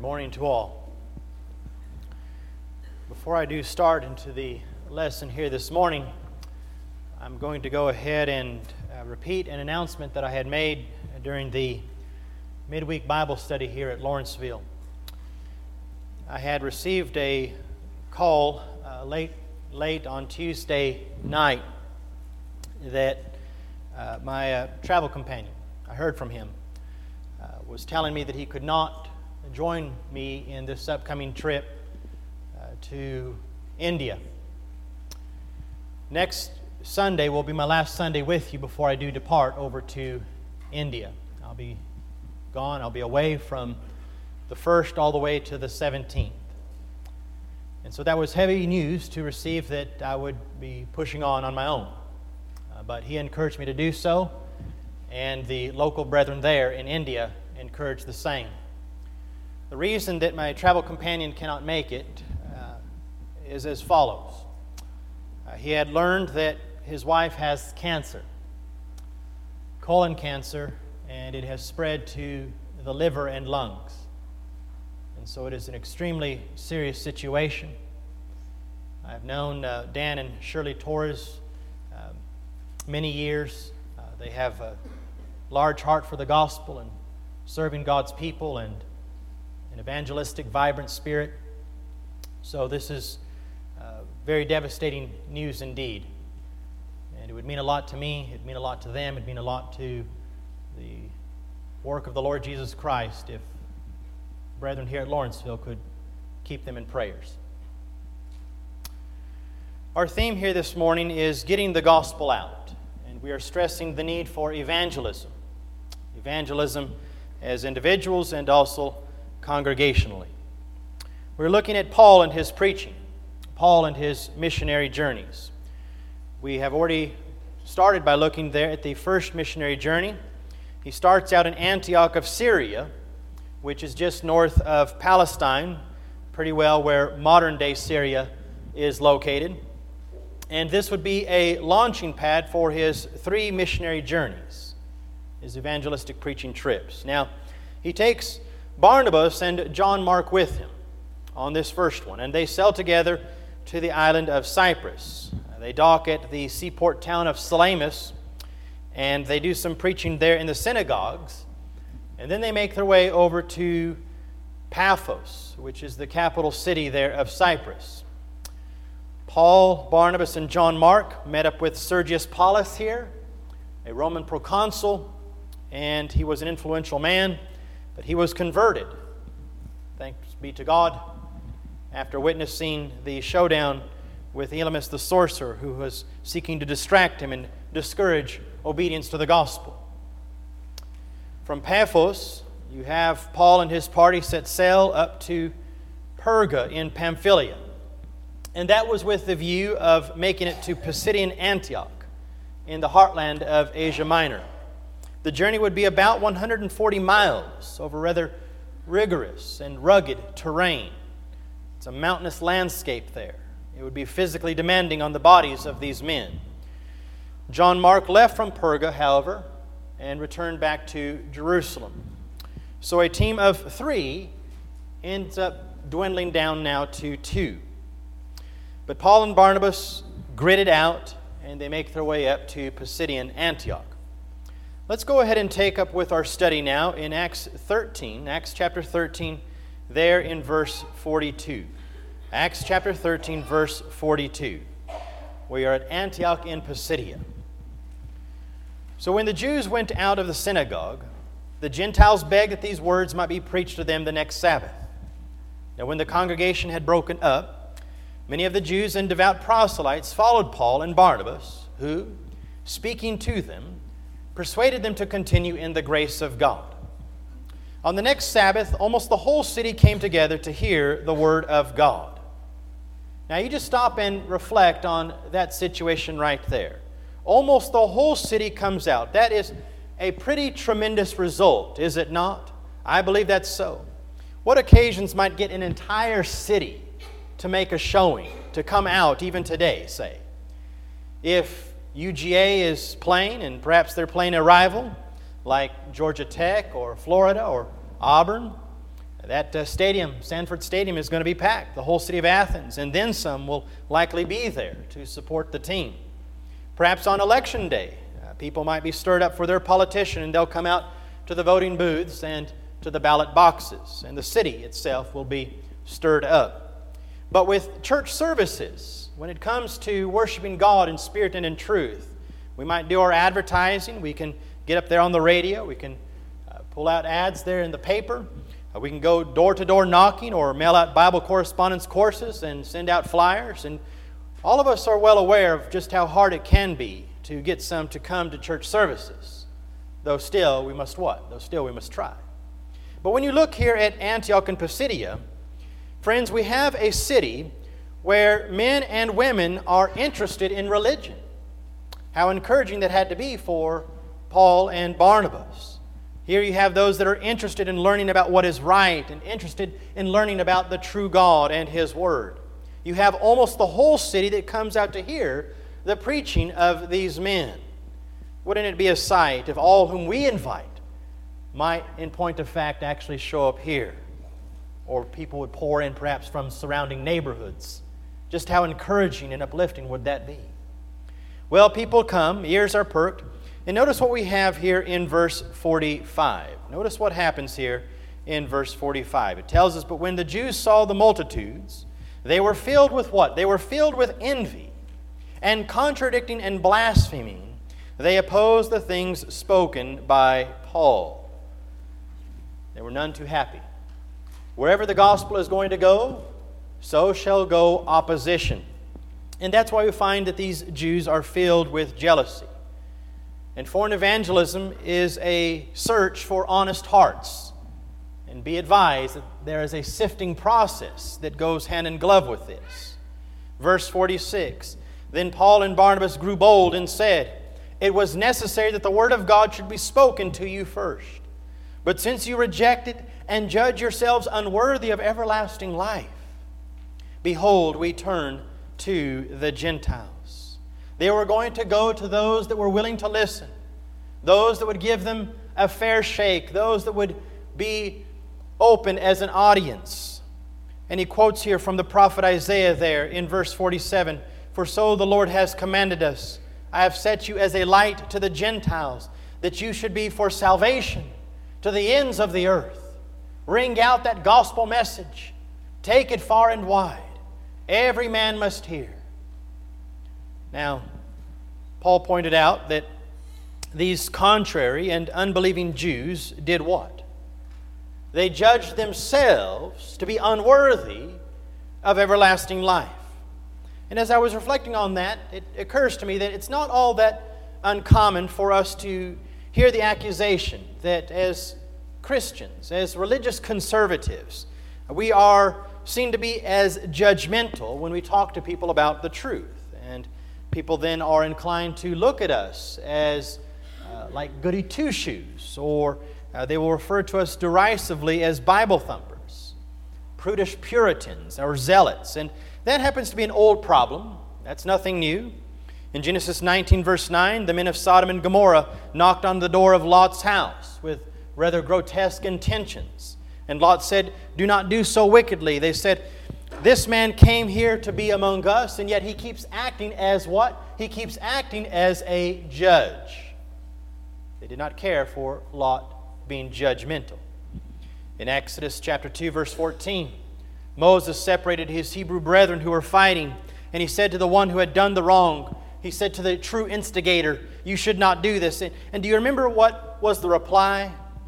morning to all. Before I do start into the lesson here this morning, I'm going to go ahead and repeat an announcement that I had made during the midweek Bible study here at Lawrenceville. I had received a call late on Tuesday night that my travel companion, I heard from him, was telling me that he could not join me in this upcoming trip to India. Next Sunday will be my last Sunday with you before I do depart over to India. I'll be gone. I'll be away from the 1st all the way to the 17th. And so that was heavy news to receive that I would be pushing on my own. But he encouraged me to do so, and the local brethren there in India encouraged the same. The reason that my travel companion cannot make it is as follows. He had learned that his wife has cancer, colon cancer, and it has spread to the liver and lungs. And so it is an extremely serious situation. I've known Dan and Shirley Torres many years. They have a large heart for the gospel and serving God's people and an evangelistic, vibrant spirit. So this is very devastating news indeed. And it would mean a lot to me, it would mean a lot to them, it would mean a lot to the work of the Lord Jesus Christ if brethren here at Lawrenceville could keep them in prayers. Our theme here this morning is getting the gospel out, and we are stressing the need for evangelism. Evangelism as individuals and also congregationally. We're looking at Paul and his preaching, Paul and his missionary journeys. We have already started by looking there at the first missionary journey. He starts out in Antioch of Syria, which is just north of Palestine, pretty well where modern-day Syria is located. And this would be a launching pad for his 3 missionary journeys, his evangelistic preaching trips. Now, he takes Barnabas and John Mark with him on this first one, and they sail together to the island of Cyprus. They dock at the seaport town of Salamis, and they do some preaching there in the synagogues, and then they make their way over to Paphos, which is the capital city there of Cyprus. Paul, Barnabas, and John Mark met up with Sergius Paulus here, a Roman proconsul, and he was an influential man, but he was converted, thanks be to God, after witnessing the showdown with Elymas the sorcerer, who was seeking to distract him and discourage obedience to the gospel. From Paphos, you have Paul and his party set sail up to Perga in Pamphylia. And that was with the view of making it to Pisidian Antioch in the heartland of Asia Minor. The journey would be about 140 miles over rather rigorous and rugged terrain. It's a mountainous landscape there. It would be physically demanding on the bodies of these men. John Mark left from Perga, however, and returned back to Jerusalem. So a team of 3 ends up dwindling down now to 2. But Paul and Barnabas grit it out, and they make their way up to Pisidian Antioch. Let's go ahead and take up with our study now in Acts chapter 13, there in verse 42. Acts chapter 13, verse 42. We are at Antioch in Pisidia. So when the Jews went out of the synagogue, the Gentiles begged that these words might be preached to them the next Sabbath. Now when the congregation had broken up, many of the Jews and devout proselytes followed Paul and Barnabas, who, speaking to them, persuaded them to continue in the grace of God. On the next Sabbath, almost the whole city came together to hear the word of God. Now you just stop and reflect on that situation right there. Almost the whole city comes out. That is a pretty tremendous result, is it not? I believe that's so. What occasions might get an entire city to make a showing, to come out even today, say? If UGA is playing, and perhaps they're playing a rival like Georgia Tech or Florida or Auburn, That stadium, Sanford Stadium, is going to be packed. The whole city of Athens, and then some, will likely be there to support the team. Perhaps on election day, people might be stirred up for their politician, and they'll come out to the voting booths and to the ballot boxes, and the city itself will be stirred up. But with church services, when it comes to worshiping God in spirit and in truth, we might do our advertising. We can get up there on the radio. We can pull out ads there in the paper. We can go door-to-door knocking or mail out Bible correspondence courses and send out flyers. And all of us are well aware of just how hard it can be to get some to come to church services. Though still we must what? Though still we must try. But when you look here at Antioch and Pisidia, friends, we have a city where men and women are interested in religion. How encouraging that had to be for Paul and Barnabas. Here you have those that are interested in learning about what is right and interested in learning about the true God and His Word. You have almost the whole city that comes out to hear the preaching of these men. Wouldn't it be a sight if all whom we invite might, in point of fact, actually show up here? Or people would pour in perhaps from surrounding neighborhoods. Just how encouraging and uplifting would that be? Well, people come, ears are perked, and notice what we have here in verse 45. Notice what happens here in verse 45. It tells us, "But when the Jews saw the multitudes, they were filled with" what? They were filled with envy, and contradicting and blaspheming, they opposed the things spoken by Paul. They were none too happy. Wherever the gospel is going to go, so shall go opposition. And that's why we find that these Jews are filled with jealousy. And foreign evangelism is a search for honest hearts. And be advised that there is a sifting process that goes hand in glove with this. Verse 46, "Then Paul and Barnabas grew bold and said, 'It was necessary that the word of God should be spoken to you first. But since you reject it and judge yourselves unworthy of everlasting life, behold, we turn to the Gentiles.'" They were going to go to those that were willing to listen, those that would give them a fair shake, those that would be open as an audience. And he quotes here from the prophet Isaiah there in verse 47, "For so the Lord has commanded us, I have set you as a light to the Gentiles, that you should be for salvation to the ends of the earth." Ring out that gospel message. Take it far and wide. Every man must hear. Now, Paul pointed out that these contrary and unbelieving Jews did what? They judged themselves to be unworthy of everlasting life. And as I was reflecting on that, it occurs to me that it's not all that uncommon for us to hear the accusation that as Christians, as religious conservatives, we are seen to be as judgmental when we talk to people about the truth. And people then are inclined to look at us as like goody two-shoes, or they will refer to us derisively as Bible thumpers, prudish Puritans, or zealots. And that happens to be an old problem. That's nothing new. In Genesis 19, verse 9, the men of Sodom and Gomorrah knocked on the door of Lot's house with rather grotesque intentions. And Lot said, "Do not do so wickedly." They said, "This man came here to be among us, and yet he keeps acting as what? He keeps acting as a judge." They did not care for Lot being judgmental. In Exodus chapter 2, verse 14, Moses separated his Hebrew brethren who were fighting, and he said to the one who had done the wrong, he said to the true instigator, "You should not do this." And do you remember what was the reply?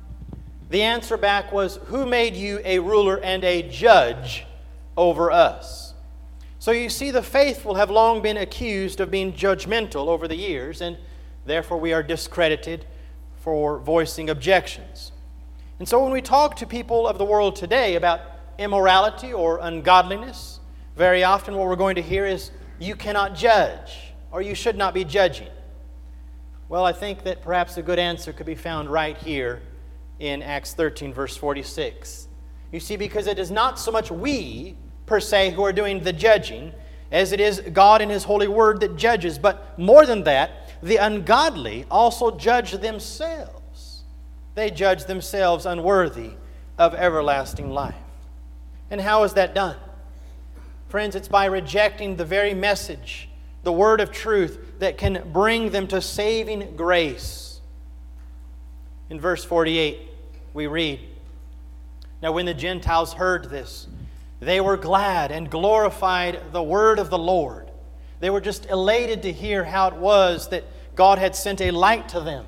The answer back was, "Who made you a ruler and a judge over us?" So you see, the faithful have long been accused of being judgmental over the years, and therefore we are discredited for voicing objections. And so when we talk to people of the world today about immorality or ungodliness, very often what we're going to hear is, "You cannot judge," or "You should not be judging." Well, I think that perhaps a good answer could be found right here in Acts 13, verse 46. You see, because it is not so much we, per se, who are doing the judging, as it is God in His holy word that judges. But more than that, the ungodly also judge themselves. They judge themselves unworthy of everlasting life. And how is that done? Friends, it's by rejecting the very message, the word of truth, that can bring them to saving grace. In verse 48, we read, "Now when the Gentiles heard this, they were glad and glorified the word of the Lord." They were just elated to hear how it was that God had sent a light to them.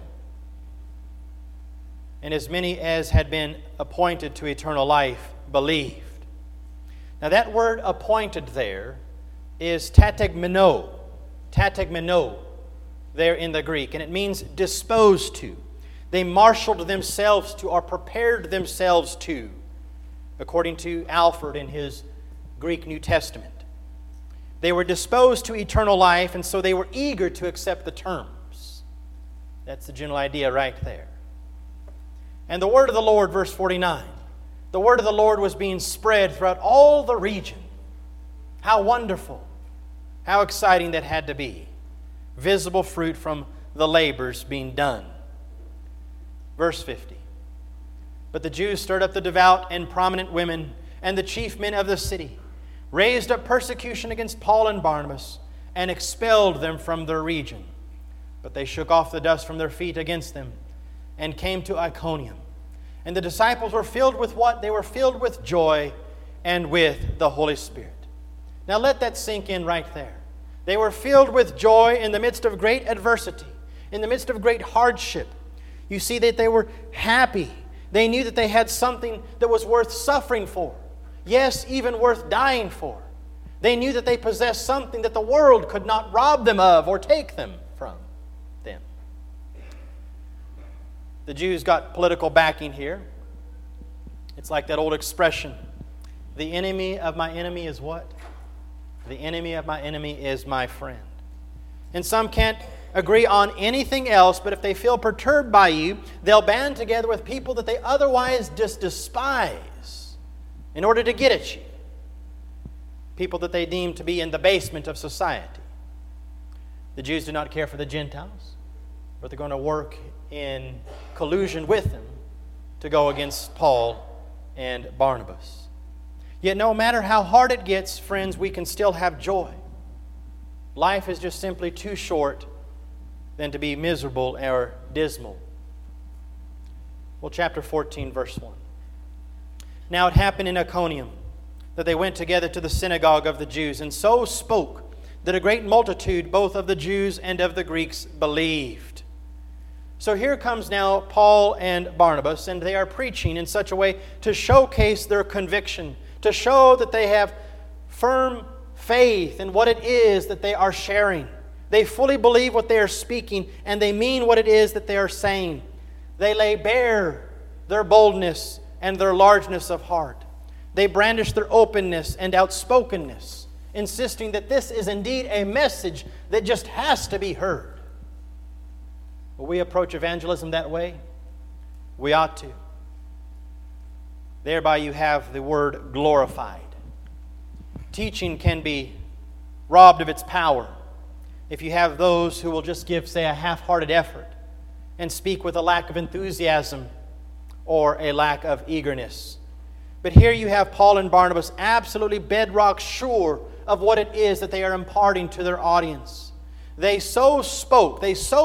And as many as had been appointed to eternal life believed. Now that word appointed there is tategmeno there in the Greek, and it means disposed to. They marshaled themselves to or prepared themselves to, according to Alford in his Greek New Testament. They were disposed to eternal life, and so they were eager to accept the terms. That's the general idea right there. And the word of the Lord, verse 49, the word of the Lord was being spread throughout all the region. How wonderful, how exciting that had to be. Visible fruit from the labors being done. Verse 50. "But the Jews stirred up the devout and prominent women and the chief men of the city, raised up persecution against Paul and Barnabas, and expelled them from their region. But they shook off the dust from their feet against them, and came to Iconium. And the disciples were filled with what? They were filled with joy and with the Holy Spirit." Now let that sink in right there. They were filled with joy in the midst of great adversity, in the midst of great hardship. You see that they were happy. They knew that they had something that was worth suffering for. Yes, even worth dying for. They knew that they possessed something that the world could not rob them of or take them from them. The Jews got political backing here. It's like that old expression, "The enemy of my enemy is what? The enemy of my enemy is my friend." And some can't agree on anything else, but if they feel perturbed by you, they'll band together with people that they otherwise just despise in order to get at you. People that they deem to be in the basement of society. The Jews do not care for the Gentiles, but they're going to work in collusion with them to go against Paul and Barnabas. Yet no matter how hard it gets, friends, we can still have joy. Life is just simply too short than to be miserable or dismal. Well, chapter 14, verse 1. "Now it happened in Iconium that they went together to the synagogue of the Jews, and so spoke that a great multitude, both of the Jews and of the Greeks, believed." So here comes now Paul and Barnabas, and they are preaching in such a way to showcase their conviction, to show that they have firm faith in what it is that they are sharing. They fully believe what they are speaking, and they mean what it is that they are saying. They lay bare their boldness and their largeness of heart. They brandish their openness and outspokenness, insisting that this is indeed a message that just has to be heard. Will we approach evangelism that way? We ought to. Thereby you have the word glorified. Teaching can be robbed of its power if you have those who will just give, say, a half-hearted effort and speak with a lack of enthusiasm or a lack of eagerness. But here you have Paul and Barnabas absolutely bedrock sure of what it is that they are imparting to their audience. They so spoke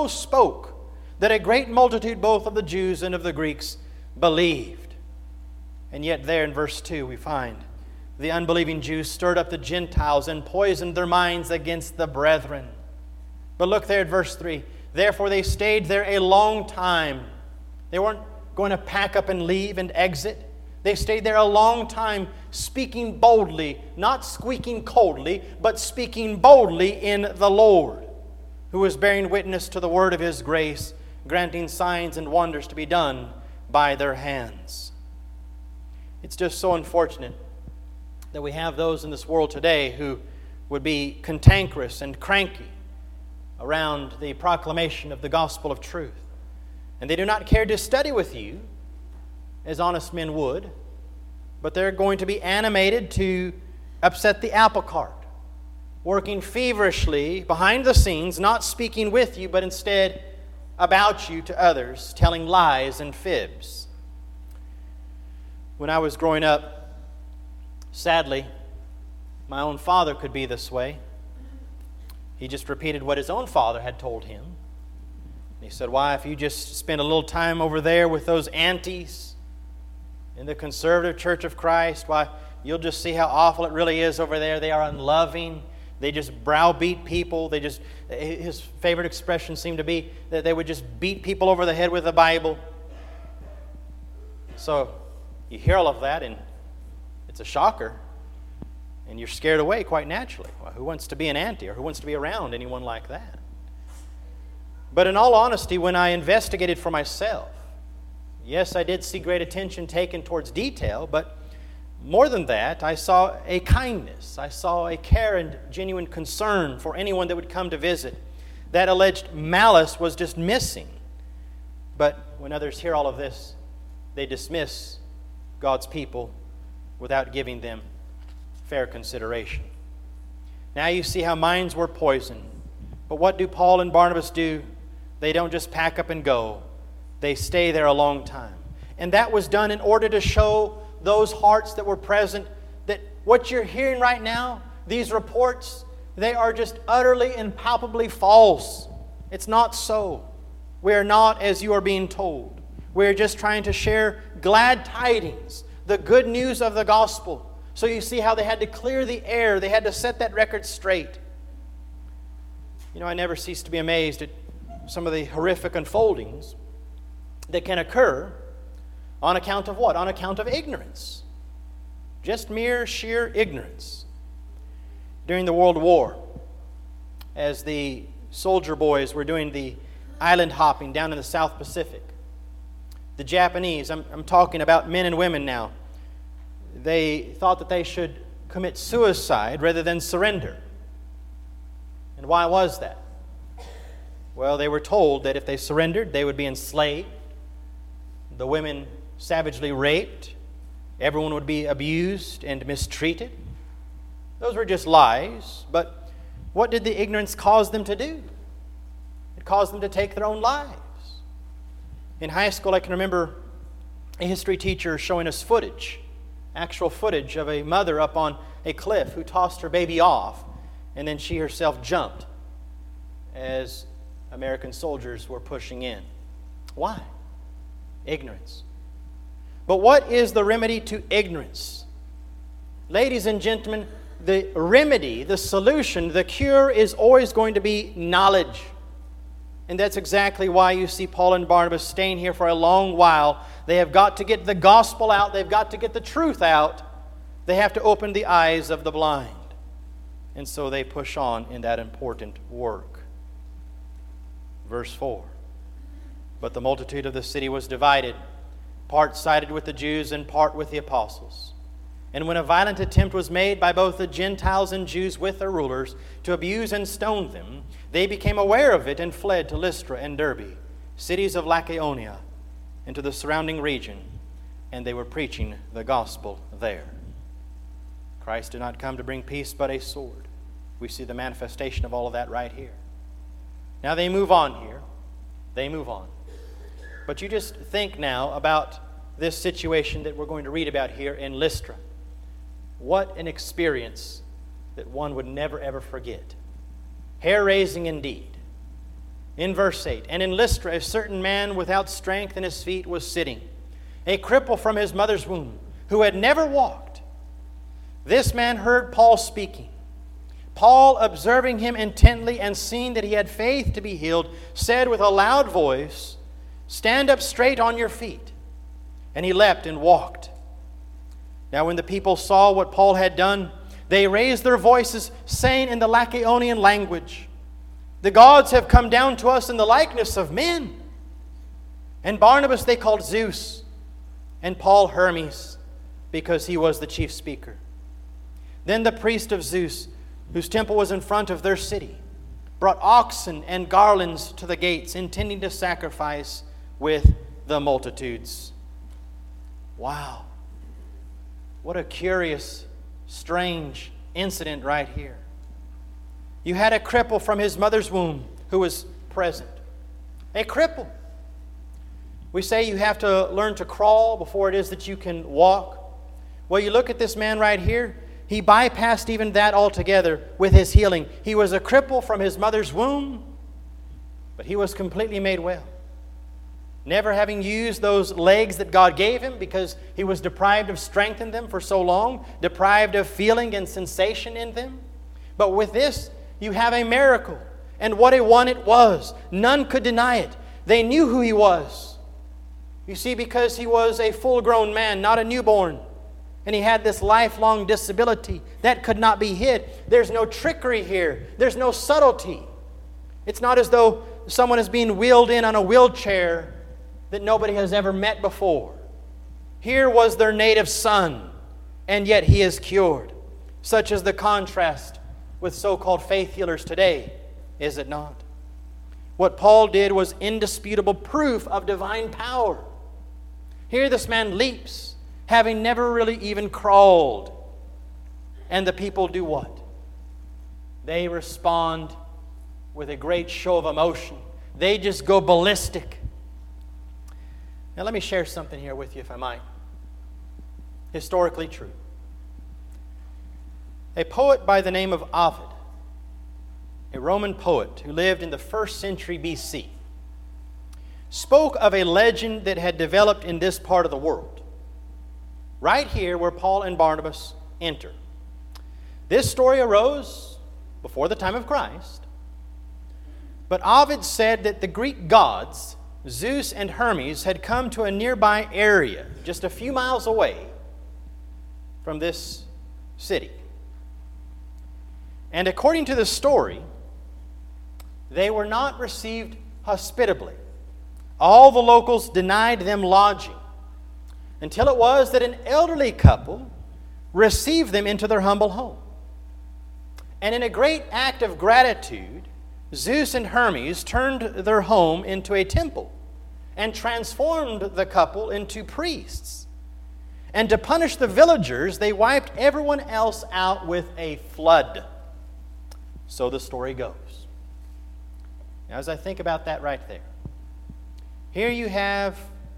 that a great multitude both of the Jews and of the Greeks believed. And yet there in verse 2 we find the unbelieving Jews stirred up the Gentiles and poisoned their minds against the brethren. But look there at verse 3. Therefore they stayed there a long time. They weren't going to pack up and leave and exit. They stayed there a long time, speaking boldly, not squeaking coldly, but speaking boldly in the Lord, who was bearing witness to the word of His grace, granting signs and wonders to be done by their hands. It's just so unfortunate that we have those in this world today who would be cantankerous and cranky around the proclamation of the gospel of truth. And they do not care to study with you as honest men would, but they're going to be animated to upset the apple cart, working feverishly behind the scenes, not speaking with you, but instead about you to others, telling lies and fibs. When I was growing up, sadly, my own father could be this way. He just repeated what his own father had told him. He said, why, if you just spend a little time over there with those aunties in the Conservative Church of Christ, why, you'll just see how awful it really is over there. They are unloving. They just browbeat people. His favorite expression seemed to be that they would just beat people over the head with the Bible. So you hear all of that, and it's a shocker, and you're scared away quite naturally. Well, who wants to be an auntie, or who wants to be around anyone like that? But in all honesty, when I investigated for myself, yes, I did see great attention taken towards detail, but more than that, I saw a kindness. I saw a care and genuine concern for anyone that would come to visit. That alleged malice was just missing. But when others hear all of this, they dismiss God's people without giving them fair consideration. Now you see how minds were poisoned. But what do Paul and Barnabas do? They don't just pack up and go. They stay there a long time. And that was done in order to show those hearts that were present that what you're hearing right now, these reports, they are just utterly and palpably false. It's not so. We are not as you are being told. We are just trying to share glad tidings, the good news of the gospel. So you see how they had to clear the air. They had to set that record straight. You know, I never cease to be amazed at some of the horrific unfoldings that can occur on account of what? On account of ignorance. Just mere sheer ignorance. During the World War, as the soldier boys were doing the island hopping down in the South Pacific, the Japanese, I'm talking about men and women now, they thought that they should commit suicide rather than surrender. And why was that? Well, they were told that if they surrendered, they would be enslaved, the women savagely raped, everyone would be abused and mistreated. Those were just lies, but what did the ignorance cause them to do? It caused them to take their own lives. In high school, I can remember a history teacher showing us footage, actual footage of a mother up on a cliff who tossed her baby off, and then she herself jumped as American soldiers were pushing in. Why? Ignorance. But what is the remedy to ignorance? Ladies and gentlemen, the remedy, the solution, the cure is always going to be knowledge. And that's exactly why you see Paul and Barnabas staying here for a long while. They have got to get the gospel out. They've got to get the truth out. They have to open the eyes of the blind. And so they push on in that important work. Verse 4. But the multitude of the city was divided, part sided with the Jews and part with the apostles. And when a violent attempt was made by both the Gentiles and Jews with their rulers to abuse and stone them, they became aware of it and fled to Lystra and Derbe, cities of Lycaonia, and to the surrounding region, and they were preaching the gospel there. Christ did not come to bring peace but a sword. We see the manifestation of all of that right here. Now they move on here. They move on. But you just think now about this situation that we're going to read about here in Lystra. What an experience that one would never ever forget. Hair-raising indeed. In verse 8, and in Lystra a certain man without strength in his feet was sitting, a cripple from his mother's womb, who had never walked. This man heard Paul speaking. Paul, observing him intently and seeing that he had faith to be healed, said with a loud voice, "Stand up straight on your feet." And he leapt and walked. Now when the people saw what Paul had done, they raised their voices, saying in the Lycaonian language, "The gods have come down to us in the likeness of men." And Barnabas they called Zeus, and Paul Hermes, because he was the chief speaker. Then the priest of Zeus, whose temple was in front of their city, brought oxen and garlands to the gates, intending to sacrifice with the multitudes. Wow. What a curious, strange incident right here. You had a cripple from his mother's womb who was present. A cripple. We say you have to learn to crawl before it is that you can walk. Well, you look at this man right here. He bypassed even that altogether with his healing. He was a cripple from his mother's womb, but he was completely made well. Never having used those legs that God gave him because he was deprived of strength in them for so long, deprived of feeling and sensation in them. But with this, you have a miracle. And what a one it was. None could deny it. They knew who he was. You see, because he was a full-grown man, not a newborn. And he had this lifelong disability that could not be hid. There's no trickery here. There's no subtlety. It's not as though someone is being wheeled in on a wheelchair that nobody has ever met before. Here was their native son, and yet he is cured. Such is the contrast with so-called faith healers today, is it not? What Paul did was indisputable proof of divine power. Here this man leaps, having never really even crawled. And the people do what? They respond with a great show of emotion. They just go ballistic. Now let me share something here with you, if I might. Historically true. A poet by the name of Ovid, a Roman poet who lived in the 1st century BC, spoke of a legend that had developed in this part of the world, right here where Paul and Barnabas enter. This story arose before the time of Christ, but Ovid said that the Greek gods, Zeus and Hermes, had come to a nearby area, just a few miles away from this city. And according to the story, they were not received hospitably. All the locals denied them lodging, until it was that an elderly couple received them into their humble home. And in a great act of gratitude, Zeus and Hermes turned their home into a temple and transformed the couple into priests. And to punish the villagers, they wiped everyone else out with a flood. So the story goes. Now, as I think about that right there, here you have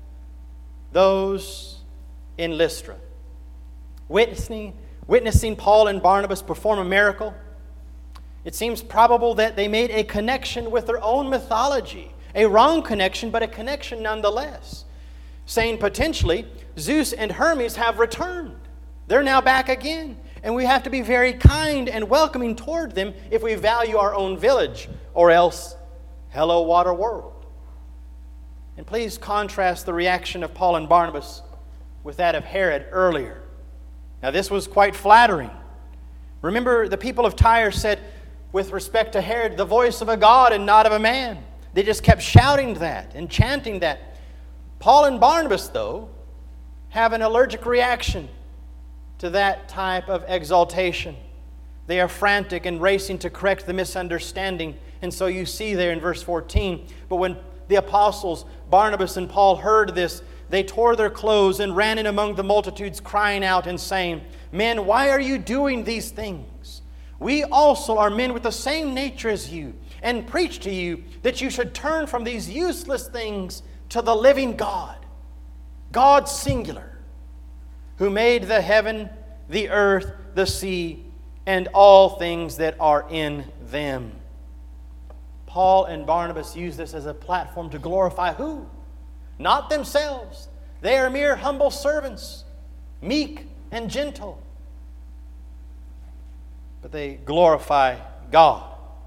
those in Lystra witnessing Paul and Barnabas perform a miracle. It seems probable that they made a connection with their own mythology. A wrong connection, but a connection nonetheless. Saying potentially, Zeus and Hermes have returned. They're now back again. And we have to be very kind and welcoming toward them if we value our own village, or else, hello, water world. And please contrast the reaction of Paul and Barnabas with that of Herod earlier. Now, this was quite flattering. Remember, the people of Tyre said, with respect to Herod, the voice of a god and not of a man. They just kept shouting that and chanting that. Paul and Barnabas, though, have an allergic reaction to that type of exaltation. They are frantic and racing to correct the misunderstanding. And so you see there in verse 14, but when the apostles, Barnabas and Paul, heard this, they tore their clothes and ran in among the multitudes, crying out and saying, "Men, why are you doing these things? We also are men with the same nature as you, and preach to you that you should turn from these useless things to the living God, God singular, who made the heaven, the earth, the sea, and all things that are in them." Paul and Barnabas use this as a platform to glorify who? Not themselves. They are mere humble servants, meek and gentle. But they glorify God.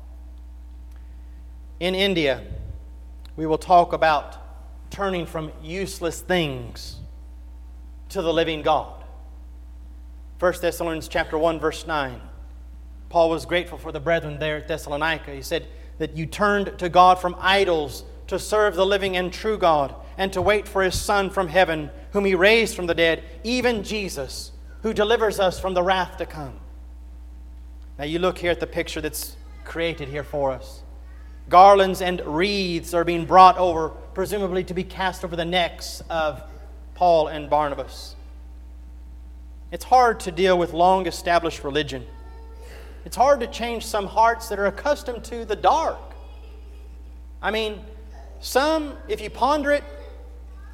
In India, we will talk about turning from useless things to the living God. 1 Thessalonians chapter 1, verse 9. Paul was grateful for the brethren there at Thessalonica. He said that you turned to God from idols to serve the living and true God, and to wait for His Son from heaven, whom He raised from the dead, even Jesus, who delivers us from the wrath to come. Now you look here at the picture that's created here for us. Garlands and wreaths are being brought over, presumably to be cast over the necks of Paul and Barnabas. It's hard to deal with long-established religion. It's hard to change some hearts that are accustomed to the dark. I mean, some, if you ponder it,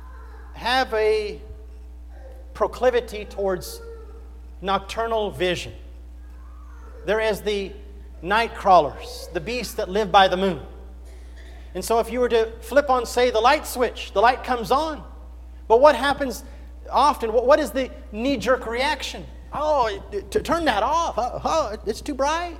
have a proclivity towards nocturnal vision. They're as the night crawlers, the beasts that live by the moon. And so if you were to flip on, say, the light switch, the light comes on. But what happens often? What is the knee-jerk reaction? Oh, turn that off. Oh, it's too bright.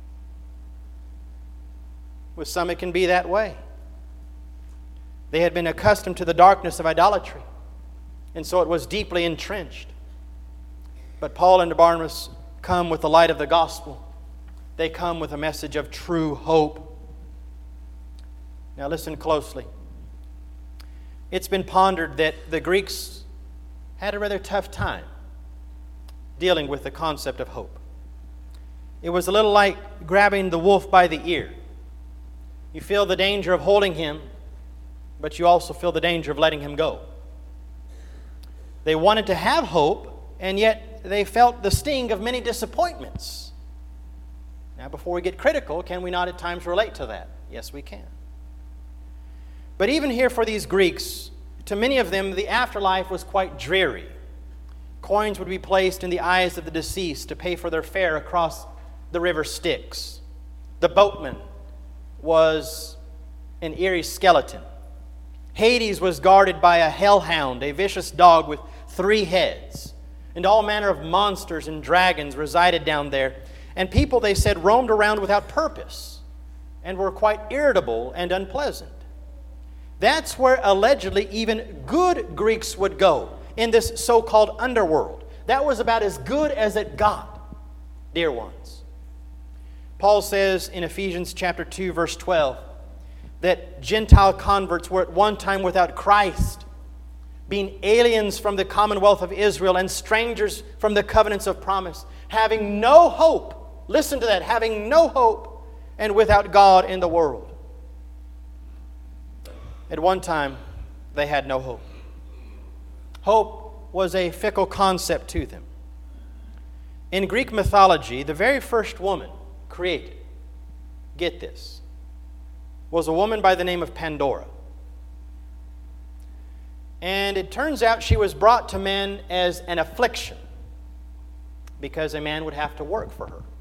With some, it can be that way. They had been accustomed to the darkness of idolatry, and so it was deeply entrenched. But Paul and Barnabas come with the light of the gospel. They come with a message of true hope. Now listen closely. It's been pondered that the Greeks had a rather tough time dealing with the concept of hope. It was a little like grabbing the wolf by the ear. You feel the danger of holding him, but you also feel the danger of letting him go. They wanted to have hope, and yet they felt the sting of many disappointments. Now, before we get critical, can we not at times relate to that? Yes, we can. But even here for these Greeks, to many of them, the afterlife was quite dreary. Coins would be placed in the eyes of the deceased to pay for their fare across the river Styx. The boatman was an eerie skeleton. Hades was guarded by a hellhound, a vicious dog with 3 heads. And all manner of monsters and dragons resided down there. And people, they said, roamed around without purpose and were quite irritable and unpleasant. That's where allegedly even good Greeks would go, in this so-called underworld. That was about as good as it got, dear ones. Paul says in Ephesians chapter 2, verse 12, that Gentile converts were at one time without Christ, being aliens from the commonwealth of Israel and strangers from the covenants of promise, having no hope. Listen to that, having no hope and without God in the world. At one time, they had no hope. Hope was a fickle concept to them. In Greek mythology, the very first woman created, get this, was a woman by the name of Pandora. And it turns out she was brought to men as an affliction because a man would have to work for her.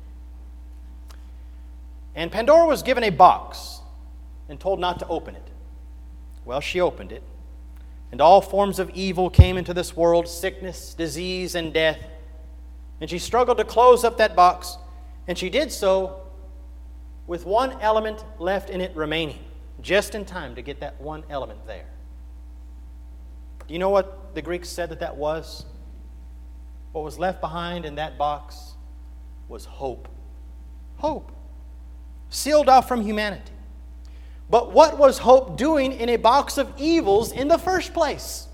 And Pandora was given a box and told not to open it. Well, she opened it, and all forms of evil came into this world, sickness, disease, and death. And she struggled to close up that box, and she did so with one element left in it remaining, just in time to get that one element there. Do you know what the Greeks said that was? What was left behind in that box was hope. Hope. Sealed off from humanity. But what was hope doing in a box of evils in the first place?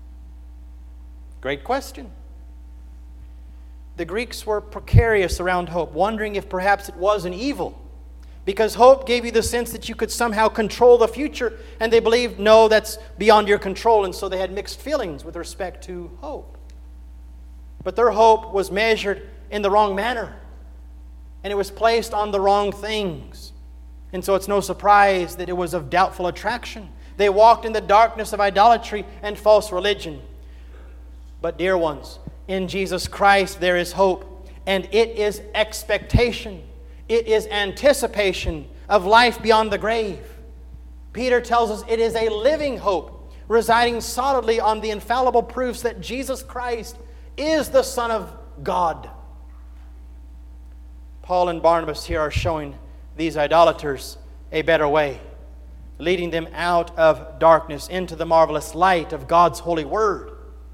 Great question. The Greeks were precarious around hope, wondering if perhaps it was an evil. Because hope gave you the sense that you could somehow control the future, and they believed, no, that's beyond your control, and so they had mixed feelings with respect to hope. But their hope was measured in the wrong manner, and it was placed on the wrong things. And so it's no surprise that it was of doubtful attraction. They walked in the darkness of idolatry and false religion. But dear ones, in Jesus Christ there is hope, and it is expectation. It is anticipation of life beyond the grave. Peter tells us it is a living hope, residing solidly on the infallible proofs that Jesus Christ is the Son of God. Paul and Barnabas here are showing these idolaters a better way, leading them out of darkness into the marvelous light of God's holy word.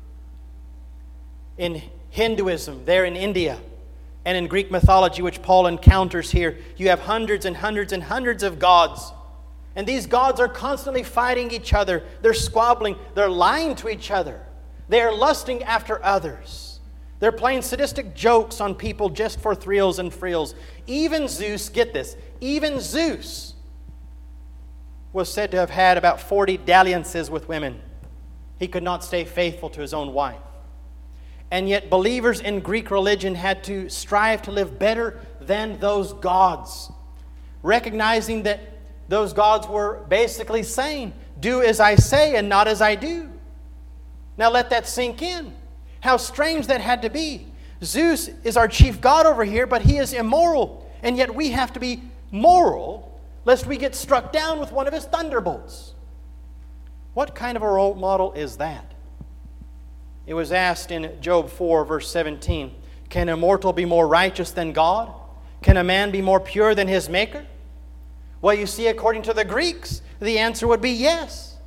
In Hinduism, there in India, and in Greek mythology, which Paul encounters here, you have hundreds and hundreds and hundreds of gods. And these gods are constantly fighting each other. They're squabbling. They're lying to each other. They are lusting after others. They're playing sadistic jokes on people just for thrills and frills. Even Zeus, get this, even Zeus was said to have had about 40 dalliances with women. He could not stay faithful to his own wife. And yet believers in Greek religion had to strive to live better than those gods, recognizing that those gods were basically saying, do as I say and not as I do. Now let that sink in. How strange that had to be. Zeus is our chief god over here, but he is immoral. And yet we have to be moral, lest we get struck down with one of his thunderbolts. What kind of a role model is that? It was asked in Job 4, verse 17, can a mortal be more righteous than God? Can a man be more pure than his Maker? Well, you see, according to the Greeks, the answer would be yes.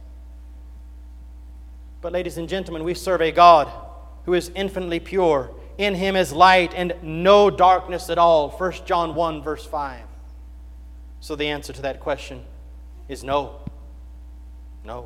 But ladies and gentlemen, we serve a God who is infinitely pure. In him is light and no darkness at all. 1 John 1, verse 5. So the answer to that question is no. No.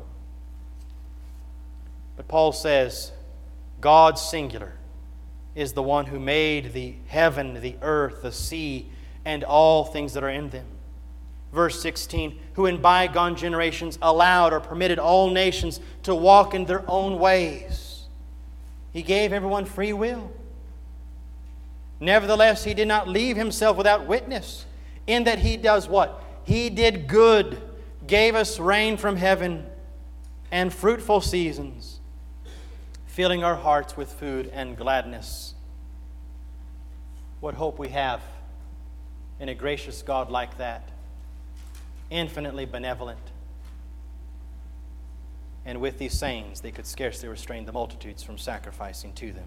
But Paul says, God singular is the one who made the heaven, the earth, the sea, and all things that are in them. Verse 16, who in bygone generations allowed or permitted all nations to walk in their own ways. He gave everyone free will. Nevertheless, he did not leave himself without witness, in that he does what? He did good, gave us rain from heaven and fruitful seasons, filling our hearts with food and gladness. What hope we have in a gracious God like that, infinitely benevolent. And with these sayings, they could scarcely restrain the multitudes from sacrificing to them.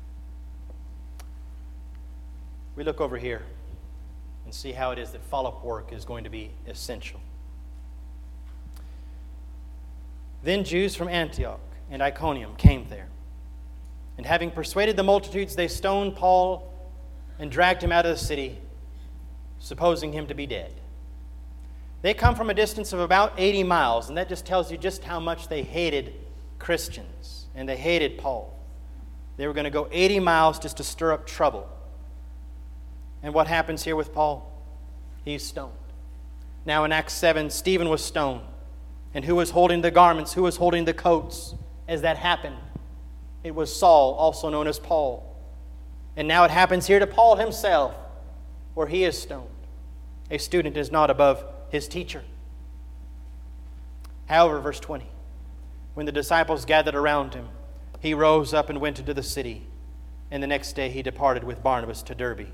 We look over here and see how it is that follow-up work is going to be essential. Then Jews from Antioch and Iconium came there. And having persuaded the multitudes, they stoned Paul and dragged him out of the city, supposing him to be dead. They come from a distance of about 80 miles, and that just tells you just how much they hated Christians, and they hated Paul. They were going to go 80 miles just to stir up trouble. And what happens here with Paul? He's stoned. Now in Acts 7, Stephen was stoned. And who was holding the garments? Who was holding the coats as that happened? It was Saul, also known as Paul. And now it happens here to Paul himself, where he is stoned. A student is not above his teacher. However, verse 20, when the disciples gathered around him, he rose up and went into the city. And the next day he departed with Barnabas to Derbe.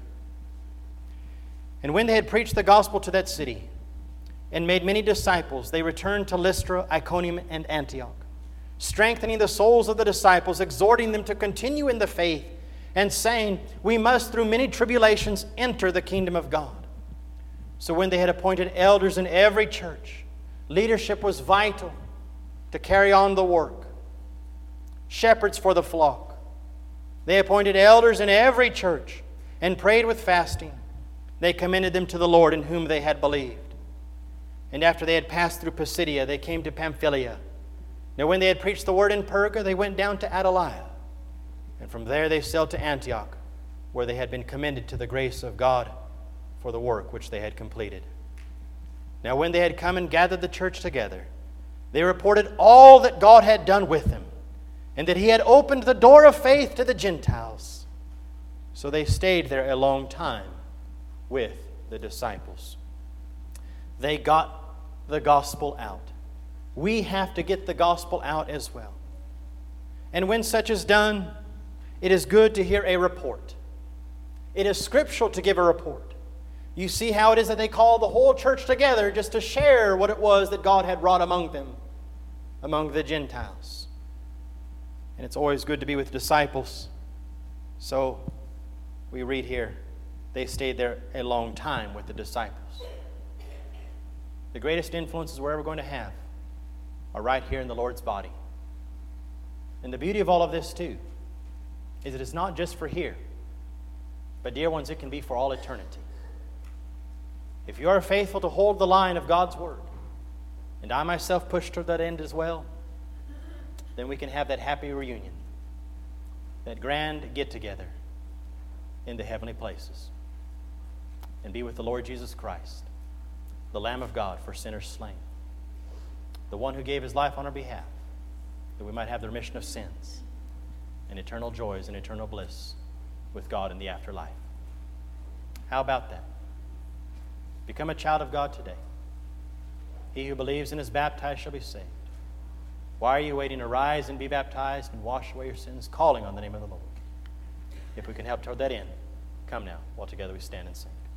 And when they had preached the gospel to that city and made many disciples, they returned to Lystra, Iconium, and Antioch, strengthening the souls of the disciples, exhorting them to continue in the faith, and saying, we must through many tribulations enter the kingdom of God. So when they had appointed elders in every church, leadership was vital to carry on the work. Shepherds for the flock. They appointed elders in every church and prayed with fasting. They commended them to the Lord in whom they had believed. And after they had passed through Pisidia, they came to Pamphylia. Now when they had preached the word in Perga, they went down to Attalia. And from there they sailed to Antioch, where they had been commended to the grace of God for the work which they had completed. Now when they had come and gathered the church together, they reported all that God had done with them, and that he had opened the door of faith to the Gentiles. So they stayed there a long time with the disciples. They got the gospel out. We have to get the gospel out as well. And when such is done, it is good to hear a report. It is scriptural to give a report. You see how it is that they call the whole church together just to share what it was that God had wrought among them, among the Gentiles. And it's always good to be with disciples. So we read here, they stayed there a long time with the disciples. The greatest influences we're ever going to have are right here in the Lord's body. And the beauty of all of this, too, is it is not just for here, but, dear ones, it can be for all eternity. If you are faithful to hold the line of God's Word, and I myself push toward that end as well, then we can have that happy reunion, that grand get-together in the heavenly places, and be with the Lord Jesus Christ, the Lamb of God for sinners slain, the one who gave his life on our behalf, that we might have the remission of sins and eternal joys and eternal bliss with God in the afterlife. How about that? Become a child of God today. He who believes and is baptized shall be saved. Why are you waiting? Arise and be baptized and wash away your sins, calling on the name of the Lord. If we can help toward that end, come now, while together we stand and sing.